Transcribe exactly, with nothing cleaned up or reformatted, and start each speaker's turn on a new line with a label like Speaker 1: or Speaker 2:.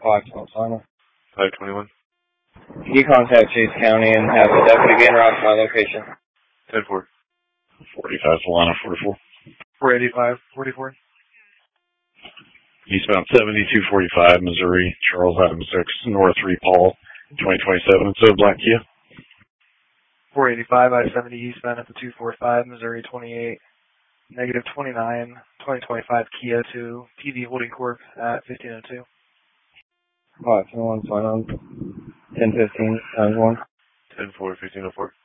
Speaker 1: five twelve final.
Speaker 2: five twenty-one.
Speaker 1: Can you contact Chase County and have a deputy be en route to my location?
Speaker 2: ten four.
Speaker 3: forty-five Solana, forty-four.
Speaker 4: four eighty-five, forty-four.
Speaker 3: Eastbound seventy-two forty-five, Missouri, Charles Adams six, North three, Paul, twenty twenty-seven, so Black Kia.
Speaker 4: four eighty-five, I seventy eastbound at the two forty-five, Missouri twenty-eight, negative twenty-nine, twenty twenty-five Kia to T V Holding Corp at fifteen oh two.
Speaker 1: five twenty-one final. ten fifteen times one.
Speaker 2: ten four, fifteen oh four.